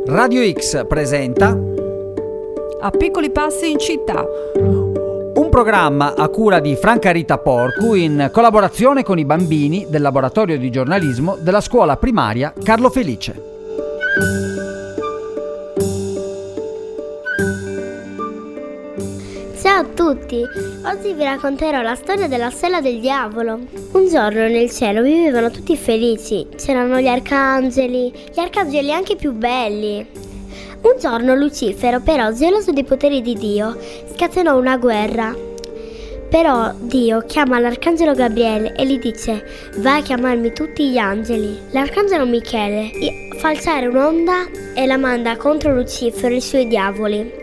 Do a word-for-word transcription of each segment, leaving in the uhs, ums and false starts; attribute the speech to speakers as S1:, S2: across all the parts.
S1: Radio X presenta
S2: A piccoli passi in città,
S1: un programma a cura di Franca Rita Porcu in collaborazione con i bambini del laboratorio di giornalismo della scuola primaria Carlo Felice.
S3: Ciao a tutti! Oggi vi racconterò la storia della stella del diavolo. Un giorno nel cielo vivevano tutti felici. C'erano gli arcangeli, gli arcangeli anche più belli. Un giorno Lucifero, però geloso dei poteri di Dio, scatenò una guerra. Però Dio chiama l'arcangelo Gabriele e gli dice: vai a chiamarmi tutti gli angeli. L'arcangelo Michele fa alzare un'onda e la manda contro Lucifero e i suoi diavoli.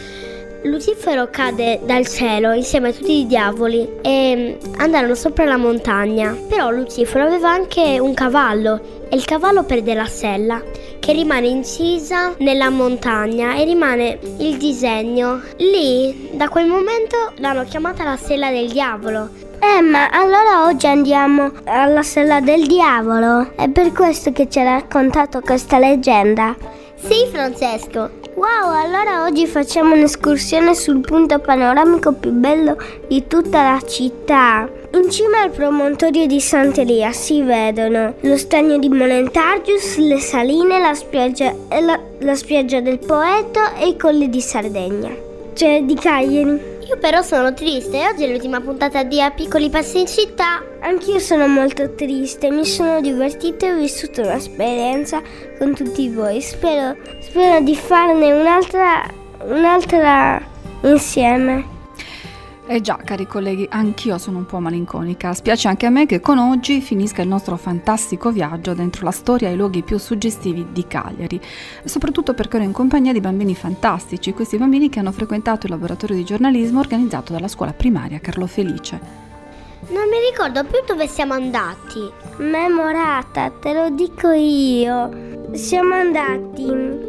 S3: Lucifero cade dal cielo insieme a tutti i diavoli e andarono sopra la montagna. Però Lucifero aveva anche un cavallo e il cavallo perde la stella, che rimane incisa nella montagna e rimane il disegno. Lì, da quel momento, l'hanno chiamata la stella del diavolo.
S4: Eh, ma allora oggi andiamo alla stella del diavolo? È per questo che ci ha raccontato questa leggenda?
S3: Sì, Francesco.
S4: Wow, allora oggi facciamo un'escursione sul punto panoramico più bello di tutta la città. In cima al promontorio di Sant'Elia si vedono lo stagno di Monentargius, le saline, la spiaggia, la, la spiaggia del Poeto e i colli di Sardegna, cioè di Cagliari.
S3: Io però sono triste, oggi è l'ultima puntata di A piccoli passi in città.
S4: Anch'io sono molto triste, mi sono divertita e ho vissuto un'esperienza con tutti voi. Spero, spero di farne un'altra, un'altra insieme.
S2: Eh già, cari colleghi, anch'io sono un po' malinconica. Spiace anche a me che con oggi finisca il nostro fantastico viaggio dentro la storia e i luoghi più suggestivi di Cagliari, soprattutto perché ero in compagnia di bambini fantastici, questi bambini che hanno frequentato il laboratorio di giornalismo organizzato dalla scuola primaria Carlo Felice.
S3: Non mi ricordo più dove siamo andati.
S4: Memorata, te lo dico io. Siamo andati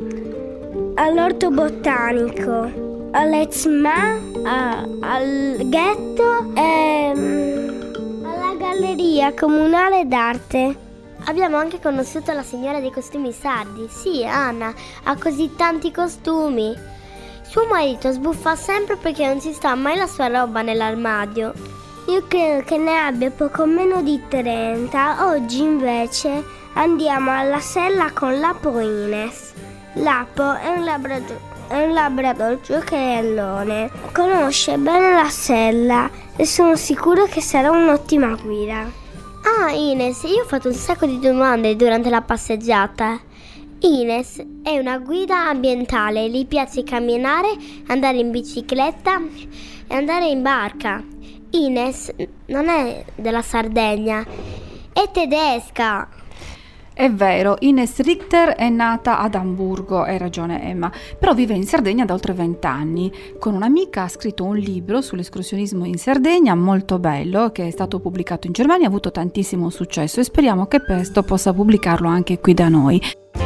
S4: all'orto botanico, all'Ezma, a, al ghetto e um, alla galleria comunale d'arte.
S3: Abbiamo anche conosciuto la signora dei costumi sardi. Sì, Anna ha così tanti costumi. Suo marito sbuffa sempre perché non ci sta mai la sua roba nell'armadio.
S4: Io credo che ne abbia poco meno di trenta. Oggi invece andiamo alla sella con Lapo Ines. Lapo è un labrador È un labrador giocherellone, conosce bene la sella e sono sicura che sarà un'ottima guida.
S3: Ah, Ines, io ho fatto un sacco di domande durante la passeggiata. Ines è una guida ambientale, gli piace camminare, andare in bicicletta e andare in barca. Ines non è della Sardegna, è tedesca.
S2: È vero, Ines Richter è nata ad Amburgo, hai ragione Emma, però vive in Sardegna da oltre vent'anni. Con un'amica ha scritto un libro sull'escursionismo in Sardegna, molto bello, che è stato pubblicato in Germania, ha avuto tantissimo successo e speriamo che presto possa pubblicarlo anche qui da noi.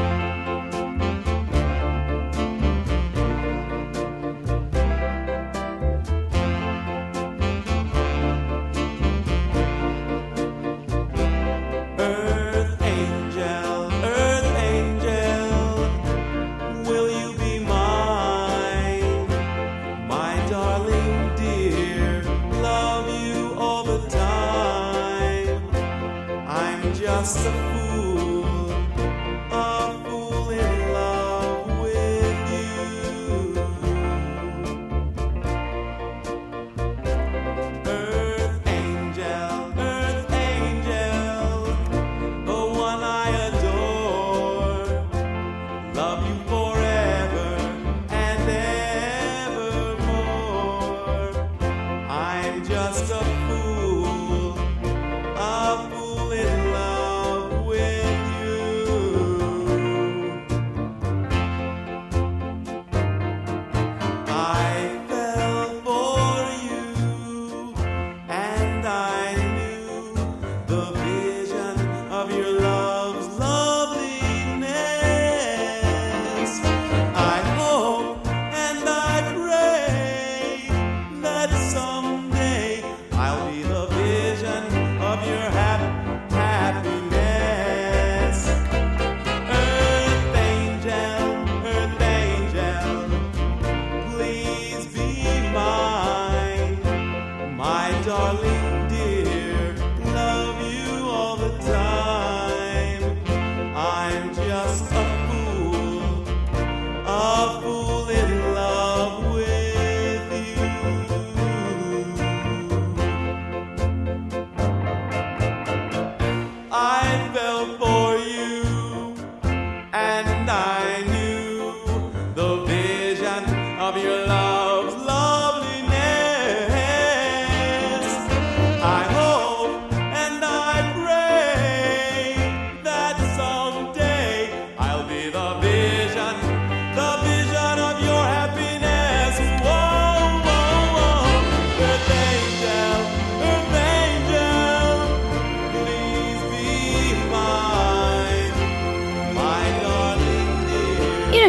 S5: Just a fool, a fool in love with you. Earth angel, earth angel, the one I adore. Love you forever and evermore. I'm just a fool, a fool in love with you.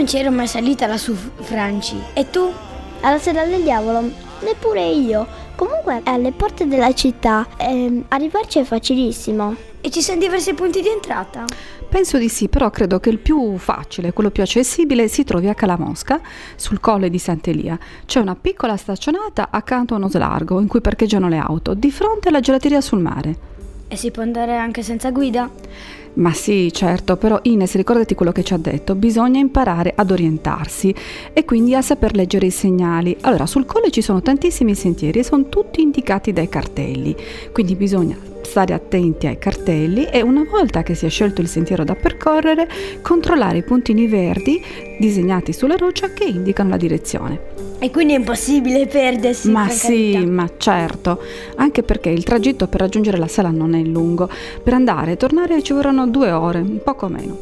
S6: non c'ero mai salita lassù, Franci. E tu?
S4: Alla Sella del Diavolo? Neppure io. Comunque è alle porte della città. E arrivarci è facilissimo.
S6: E ci sono diversi punti di entrata?
S2: Penso di sì, però credo che il più facile, quello più accessibile, si trovi a Calamosca, sul colle di Sant'Elia. C'è una piccola staccionata accanto a uno slargo in cui parcheggiano le auto, di fronte alla gelateria sul mare.
S6: E si può andare anche senza guida?
S2: Ma sì, certo, però Ines, ricordati quello che ci ha detto, bisogna imparare ad orientarsi e quindi a saper leggere i segnali. Allora, sul colle ci sono tantissimi sentieri e sono tutti indicati dai cartelli, quindi bisogna stare attenti ai cartelli e una volta che si è scelto il sentiero da percorrere, controllare i puntini verdi disegnati sulla roccia che indicano la direzione.
S6: E quindi è impossibile perdersi.
S2: Ma
S6: per
S2: sì,
S6: carità.
S2: ma certo, anche perché il tragitto per raggiungere la sala non è lungo. Per andare e tornare ci vorranno due ore, un poco meno.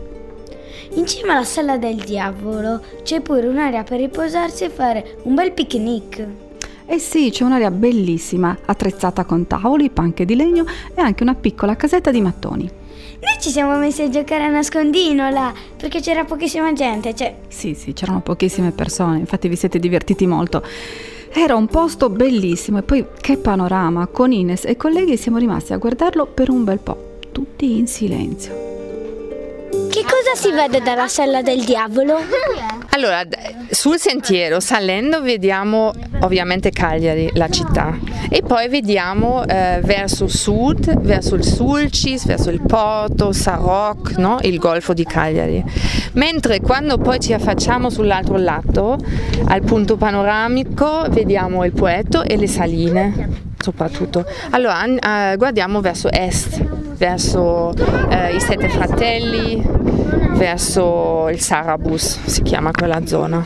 S6: In cima alla Sella del Diavolo c'è pure un'area per riposarsi e fare un bel picnic.
S2: Eh sì, c'è un'area bellissima, attrezzata con tavoli, panche di legno e anche una piccola casetta di mattoni.
S6: Noi ci siamo messi a giocare a nascondino là, perché c'era pochissima gente, cioè...
S2: Sì, sì, c'erano pochissime persone, infatti vi siete divertiti molto. Era un posto bellissimo e poi che panorama, con Ines e i colleghi siamo rimasti a guardarlo per un bel po', tutti in silenzio.
S4: Che cosa si vede dalla Sella del Diavolo?
S7: Allora, d- sul sentiero salendo vediamo ovviamente Cagliari, la città, e poi vediamo eh, verso sud, verso il Sulcis, verso il porto, Sarroch, no? Il golfo di Cagliari. Mentre quando poi ci affacciamo sull'altro lato, al punto panoramico, vediamo il Poetto e le saline, soprattutto. Allora, an- eh, guardiamo verso est, verso eh, i Sette Fratelli, verso il Sarabus, si chiama quella zona.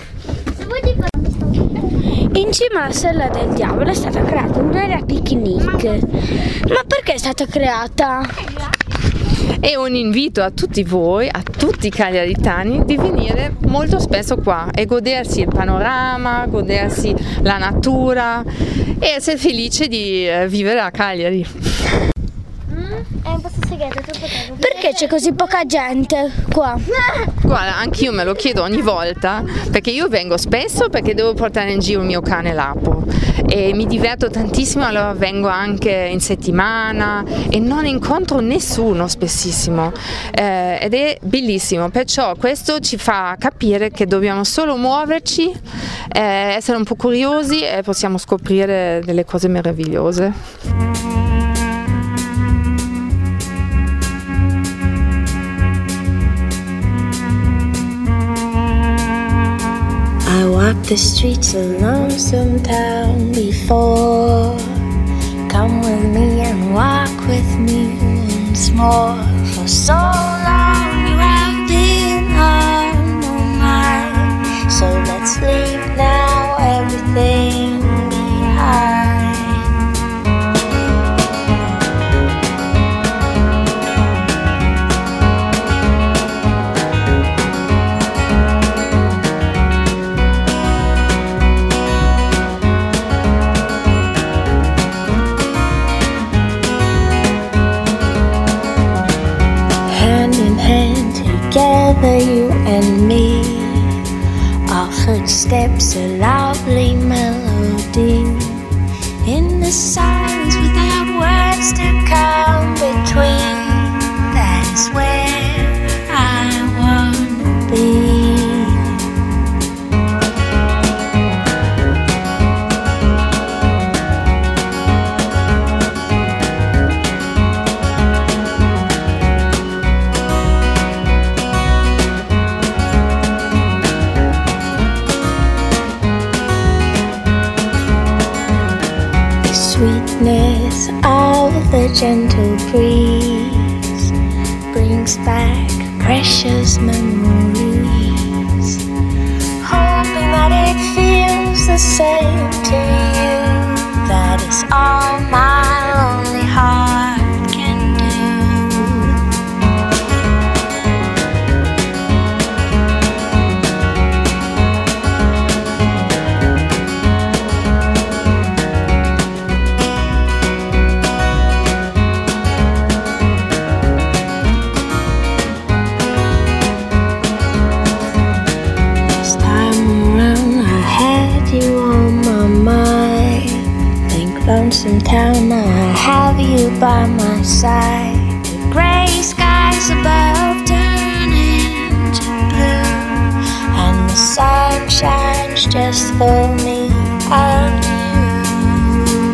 S4: In cima alla Sella del Diavolo è stata creata un'area picnic. Ma perché è stata creata?
S7: E un invito a tutti voi, a tutti i cagliaritani, di venire molto spesso qua e godersi il panorama, godersi la natura e essere felice di eh, vivere a Cagliari.
S4: È un posto segreto, tu potevi.
S6: Perché c'è così poca gente qua?
S7: Guarda, anch'io me lo chiedo ogni volta, perché io vengo spesso perché devo portare in giro il mio cane Lapo e mi diverto tantissimo, allora vengo anche in settimana e non incontro nessuno spessissimo eh, ed è bellissimo, perciò questo ci fa capire che dobbiamo solo muoverci, eh, essere un po' curiosi e possiamo scoprire delle cose meravigliose.
S8: I walked the streets of lonesome town before. Come with me and walk with me once more. For so long you have been on my mind. So let's leave now everything behind. Together, you and me, our footsteps a lovely melody. In the silence without words to come between, that is where I wanna be. Sweetness of the gentle breeze brings back precious memories, hoping that it feels the same to you. That is all my lonely heart can do. outside, the gray skies above turn into blue, and the sun shines just for me and you.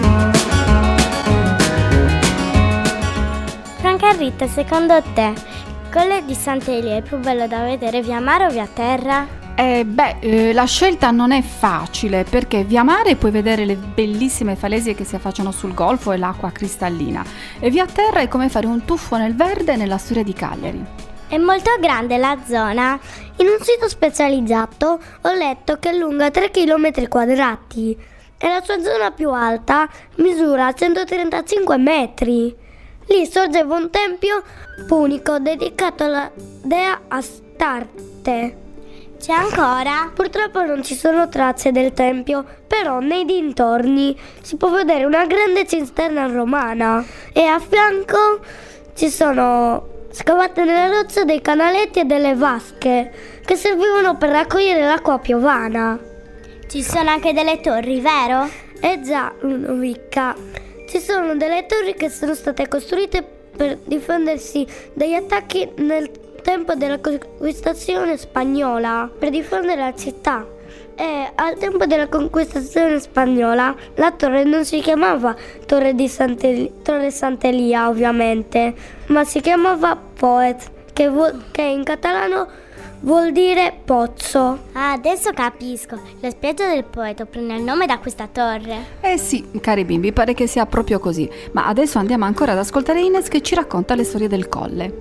S3: Franca e Rita, secondo te, Colle di Sant'Elia è più bello da vedere via mare o via terra?
S2: Eh, beh, eh, la scelta non è facile, perché via mare puoi vedere le bellissime falesie che si affacciano sul golfo e l'acqua cristallina, e via terra è come fare un tuffo nel verde nella storia di Cagliari.
S3: È molto grande la zona. In un sito specializzato ho letto che è lunga tre chilometri quadrati e la sua zona più alta misura centotrentacinque metri. Lì sorgeva un tempio punico dedicato alla dea Astarte. C'è ancora? Purtroppo non ci sono tracce del tempio, però nei dintorni si può vedere una grande cisterna romana e a fianco ci sono scavate nella roccia dei canaletti e delle vasche che servivano per raccogliere l'acqua piovana. Ci sono anche delle torri, vero? Eh già, Ludovica. Ci sono delle torri che sono state costruite per difendersi dagli attacchi nel tempo della conquistazione spagnola, per difendere la città. E al tempo della conquistazione spagnola la torre non si chiamava Torre di Sant'Elia, Torre Sant'Elia ovviamente, ma si chiamava Poet, che, vuol, che in catalano vuol dire pozzo. Ah, adesso capisco. La spiaggia del Poeto prende il nome da questa torre.
S2: Eh sì, cari bimbi, pare che sia proprio così. Ma adesso andiamo ancora ad ascoltare Ines che ci racconta le storie del Colle.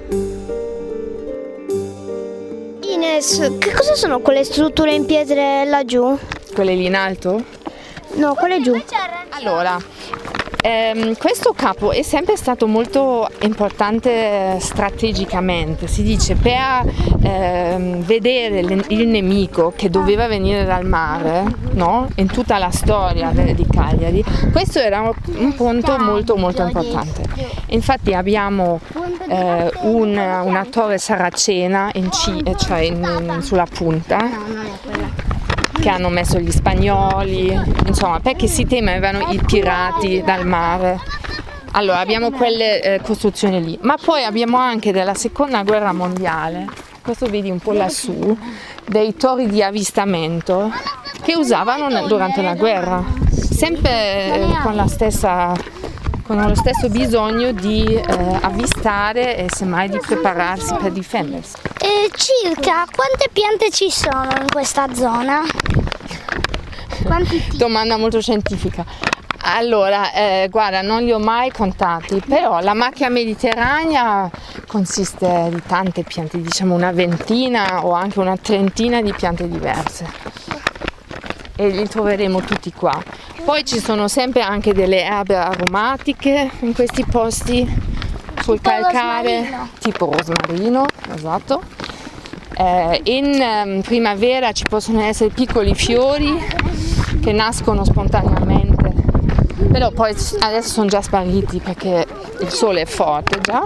S4: Ines, che cosa sono quelle strutture in pietre laggiù?
S7: Quelle lì in alto?
S4: No, quelle giù.
S7: Allora, ehm, questo capo è sempre stato molto importante strategicamente, si dice, per ehm, vedere le- il nemico che doveva venire dal mare, no? In tutta la storia de- di Cagliari. Questo era un punto molto molto importante. Infatti abbiamo eh, una, una torre saracena in ci- cioè in- in- sulla punta, che hanno messo gli spagnoli, insomma, perché si temevano i pirati dal mare. Allora abbiamo quelle eh, costruzioni lì, ma poi abbiamo anche della seconda guerra mondiale, questo vedi un po' lassù, dei torri di avvistamento che usavano durante la guerra, sempre eh, con la stessa, con lo stesso bisogno di eh, avvistare e semmai di prepararsi per difendersi.
S4: E circa quante piante ci sono in questa zona? Quanti tipi?
S7: Domanda molto scientifica. Allora, eh, guarda, non li ho mai contati, però la macchia mediterranea consiste di tante piante, diciamo una ventina o anche una trentina di piante diverse. E li troveremo tutti qua. Poi ci sono sempre anche delle erbe aromatiche in questi posti, sul
S4: Tipo
S7: calcare,
S4: rosmarino.
S7: tipo rosmarino, esatto. Eh, in ehm, primavera ci possono essere piccoli fiori che nascono spontaneamente, però poi adesso sono già spariti perché il sole è forte già.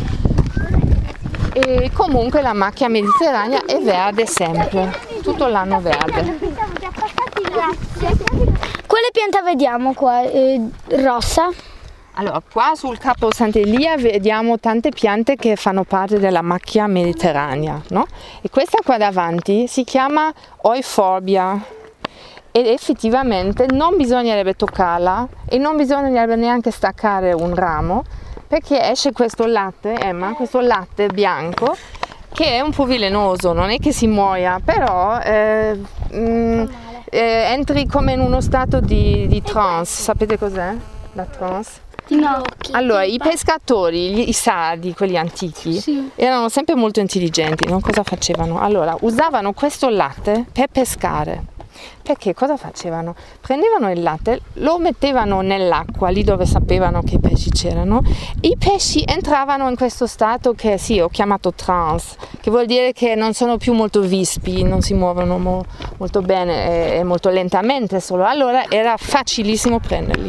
S7: E comunque la macchia mediterranea è verde sempre, tutto l'anno verde.
S4: Quale pianta vediamo qua? Eh, rossa?
S7: Allora, qua sul Capo Sant'Elia vediamo tante piante che fanno parte della macchia mediterranea, no? E questa qua davanti si chiama Euphorbia ed effettivamente non bisognerebbe toccarla e non bisognerebbe neanche staccare un ramo, perché esce questo latte, Emma, questo latte bianco che è un po' velenoso, non è che si muoia, però eh, mh, eh, entri come in uno stato di, di trance. Sapete cos'è la trance?
S4: No.
S7: Allora, i pescatori, gli- i sardi, quelli antichi,
S4: Sì.
S7: erano sempre molto intelligenti, no? Cosa facevano? Allora, usavano questo latte per pescare. Perché cosa facevano? Prendevano il latte, lo mettevano nell'acqua, lì dove sapevano che i pesci c'erano, e i pesci entravano in questo stato che sì, ho chiamato trance, che vuol dire che non sono più molto vispi, non si muovono mo- molto bene e, e molto lentamente solo. Allora era facilissimo prenderli.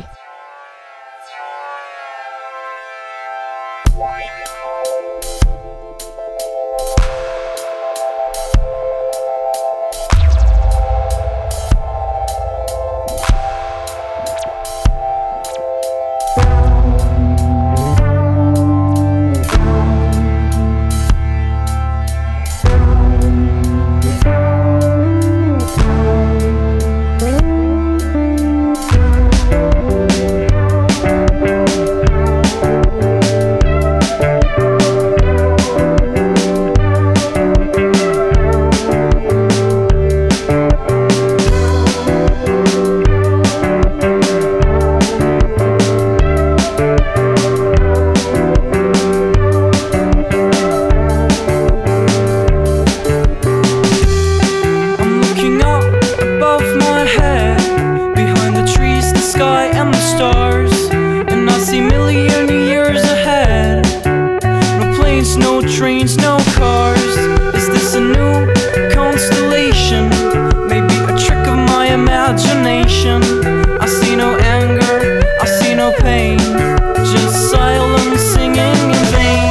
S9: planes, no trains, no cars. Is this a new constellation? Maybe a trick of my imagination. I see no anger, I see no pain, just silence singing in vain.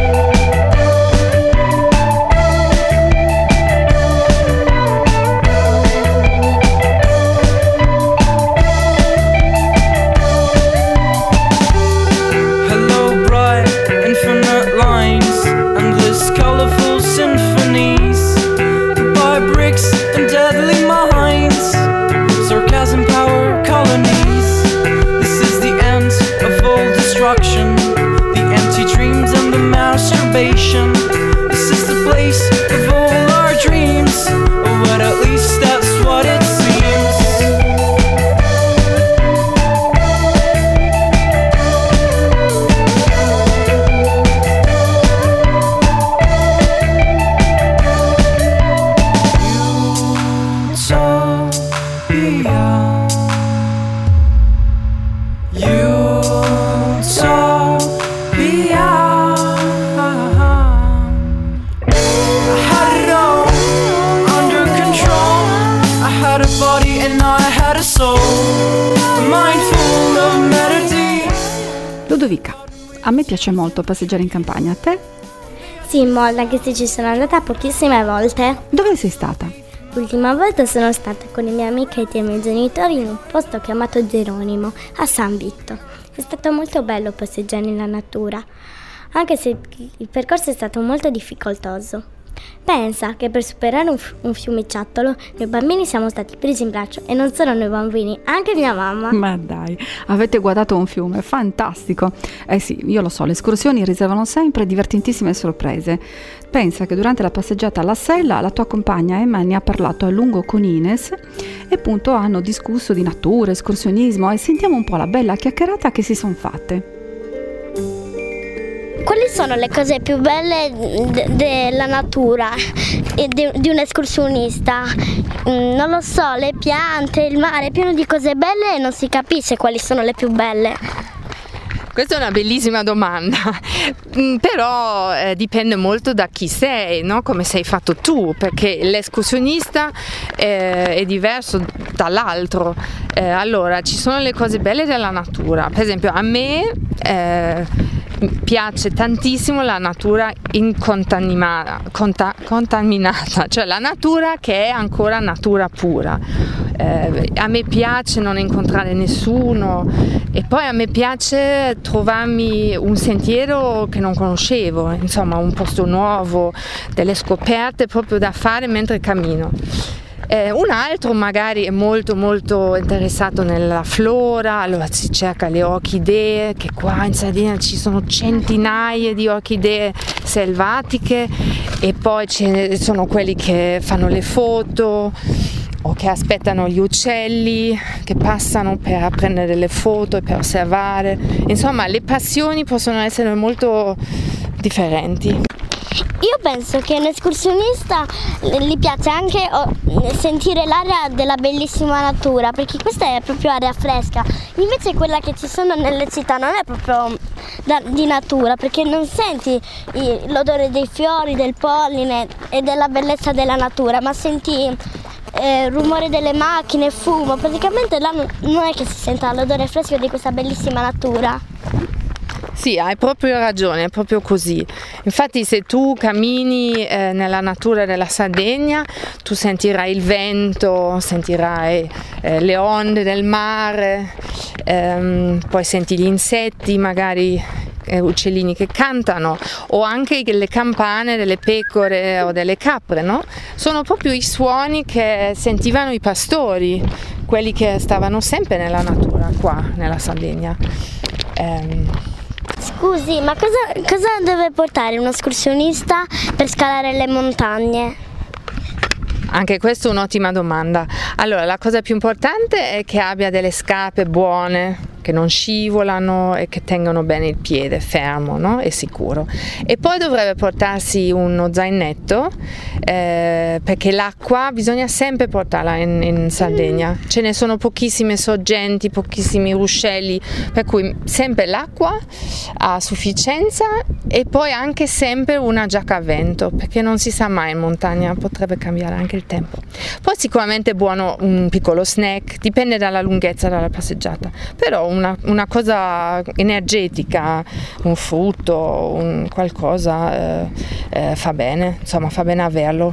S9: Hello, bright, infinite lines, endless colorful symphonies. Goodbye, bricks and deadly minds, sarcasm, power, colonies. This is the end of all destruction, the empty dreams and the masturbation. This is the place of all our dreams, or what at least that's what it seems.
S2: Ludovica, a me piace molto passeggiare in campagna, a te?
S4: Sì, molto, anche se ci sono andata pochissime volte.
S2: Dove sei stata?
S4: L'ultima volta sono stata con i miei amici e i miei genitori in un posto chiamato Geronimo, a San Vito. È stato molto bello passeggiare nella natura, anche se il percorso è stato molto difficoltoso. Pensa che per superare un, f- un fiumiciattolo noi bambini siamo stati presi in braccio, e non solo noi bambini, anche mia mamma.
S2: Ma dai, avete guardato un fiume, fantastico. Eh sì, io lo so, le escursioni riservano sempre divertentissime sorprese. Pensa che durante la passeggiata alla Sella la tua compagna Emma ne ha parlato a lungo con Ines e appunto hanno discusso di natura, escursionismo, e sentiamo un po' la bella chiacchierata che si sono fatte.
S3: Quali sono le cose più belle de- della natura e de- di un escursionista? Mm, non lo so, le piante, il mare è pieno di cose belle e non si capisce quali sono le più belle.
S7: Questa è una bellissima domanda, mm, però eh, dipende molto da chi sei, no? Come sei fatto tu, perché l'escursionista eh, è diverso dall'altro. Eh, allora, ci sono le cose belle della natura, per esempio a me eh, piace tantissimo la natura incontaminata, conta, contaminata, cioè la natura che è ancora natura pura. Eh, a me piace non incontrare nessuno, e poi a me piace trovarmi un sentiero che non conoscevo, insomma un posto nuovo, delle scoperte proprio da fare mentre cammino. Eh, un altro magari è molto molto interessato nella flora, allora si cerca le orchidee, che qua in Sardegna ci sono centinaia di orchidee selvatiche, e poi ce ne sono quelli che fanno le foto o che aspettano gli uccelli che passano per prendere delle foto e per osservare. Insomma, le passioni possono essere molto differenti.
S3: Io penso che un escursionista gli piace anche sentire l'aria della bellissima natura, perché questa è proprio aria fresca, invece quella che ci sono nelle città non è proprio da, di natura, perché non senti l'odore dei fiori, del polline e della bellezza della natura, ma senti eh, il rumore delle macchine, fumo. Praticamente là non è che si senta l'odore fresco di questa bellissima natura.
S7: Sì, hai proprio ragione, è proprio così. Infatti se tu cammini eh, nella natura della Sardegna, tu sentirai il vento, sentirai eh, le onde del mare, ehm, poi senti gli insetti, magari eh, uccellini che cantano, o anche le campane delle pecore o delle capre, no? Sono proprio i suoni che sentivano i pastori, quelli che stavano sempre nella natura qua nella Sardegna. Ehm,
S3: Scusi, ma cosa, cosa deve portare un escursionista per scalare le montagne?
S7: Anche questa è un'ottima domanda. Allora, la cosa più importante è che abbia delle scarpe buone, che non scivolano e che tengono bene il piede fermo, no? E sicuro. E poi dovrebbe portarsi uno zainetto, eh, perché l'acqua bisogna sempre portarla in, in Sardegna, ce ne sono pochissime sorgenti, pochissimi ruscelli, per cui sempre l'acqua a sufficienza e poi anche sempre una giacca a vento, perché non si sa mai, in montagna potrebbe cambiare anche il tempo. Poi sicuramente è buono un piccolo snack, dipende dalla lunghezza della passeggiata, però una, una cosa energetica, un frutto, un qualcosa eh, eh, fa bene, insomma fa bene averlo.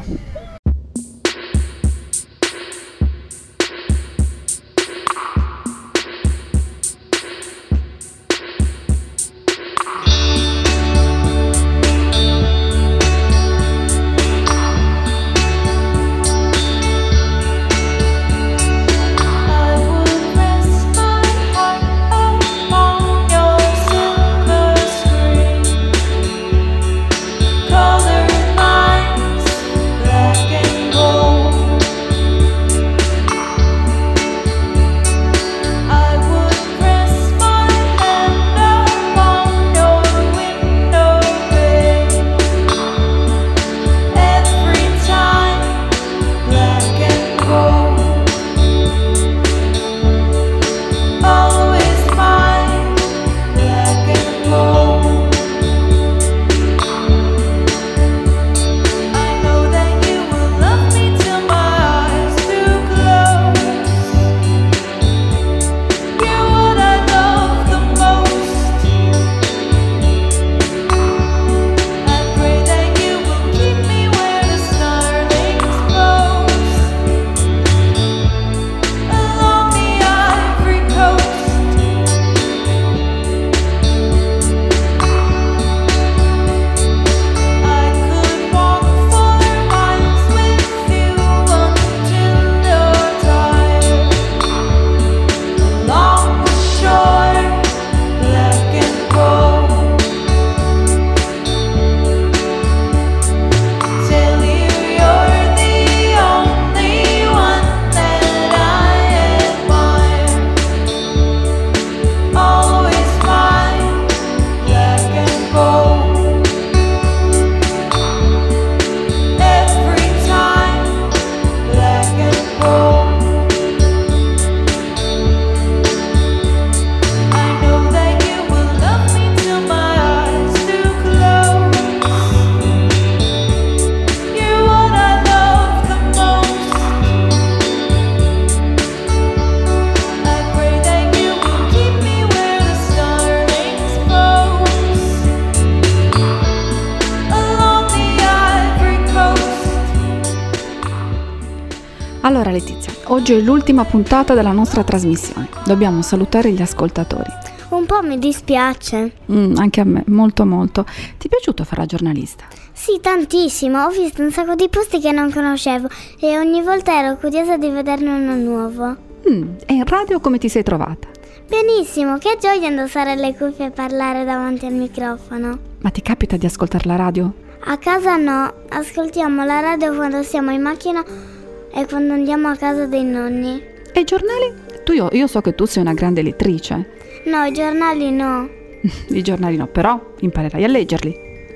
S2: Allora Letizia, oggi è l'ultima puntata della nostra trasmissione. Dobbiamo salutare gli ascoltatori.
S3: Un po' mi dispiace.
S2: Mm, anche a me, molto molto. Ti è piaciuto fare la giornalista?
S3: Sì, tantissimo. Ho visto un sacco di posti che non conoscevo e ogni volta ero curiosa di vederne uno nuovo.
S2: Mm, e in radio come ti sei trovata?
S3: Benissimo, che gioia indossare le cuffie e parlare davanti al microfono.
S2: Ma ti capita di ascoltare la radio?
S3: A casa no, ascoltiamo la radio quando siamo in macchina e quando andiamo a casa dei nonni.
S2: E i giornali? Tu, io, io so che tu sei una grande lettrice.
S3: No, i giornali no.
S2: I giornali no, però imparerai a leggerli.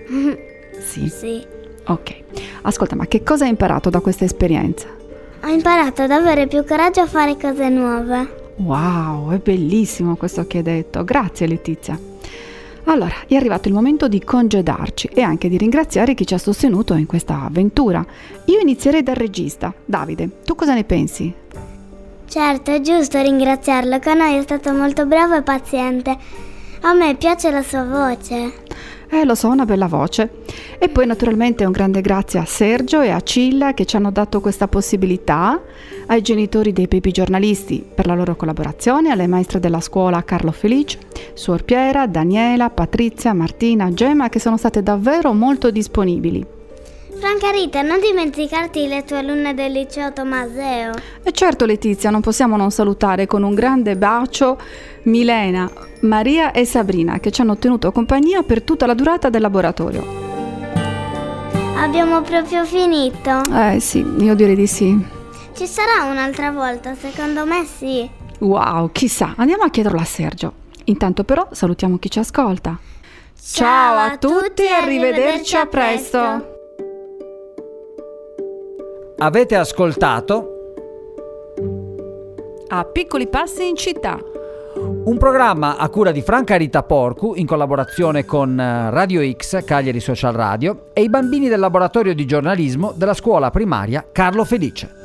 S2: Sì?
S3: Sì.
S2: Ok. Ascolta, ma che cosa hai imparato da questa esperienza?
S3: Ho imparato ad avere più coraggio a fare cose nuove.
S2: Wow, è bellissimo questo che hai detto. Grazie Letizia. Allora, è arrivato il momento di congedarci e anche di ringraziare chi ci ha sostenuto in questa avventura. Io inizierei dal regista. Davide, tu cosa ne pensi?
S3: Certo, è giusto ringraziarlo, con noi è stato molto bravo e paziente. A me piace la sua voce.
S2: Eh, lo so, una bella voce. E poi naturalmente un grande grazie a Sergio e a Cilla che ci hanno dato questa possibilità, ai genitori dei Pepi giornalisti per la loro collaborazione, alle maestre della scuola Carlo Felice, Suor Piera, Daniela, Patrizia, Martina, Gemma, che sono state davvero molto disponibili.
S3: Franca Rita, non dimenticarti le tue alunne del liceo Tomaseo.
S2: E certo Letizia, non possiamo non salutare con un grande bacio Milena, Maria e Sabrina che ci hanno tenuto compagnia per tutta la durata del laboratorio.
S3: Abbiamo proprio finito?
S2: Eh sì, io direi di sì.
S3: Ci sarà un'altra volta, secondo me sì.
S2: Wow, chissà, andiamo a chiederlo a Sergio. Intanto però salutiamo chi ci ascolta.
S3: Ciao a tutti e arrivederci a presto.
S1: Avete ascoltato
S2: A piccoli passi in città.
S1: un programma a cura di Franca Rita Porcu in collaborazione con Radio X, Cagliari Social Radio, e i bambini del laboratorio di giornalismo della scuola primaria Carlo Felice.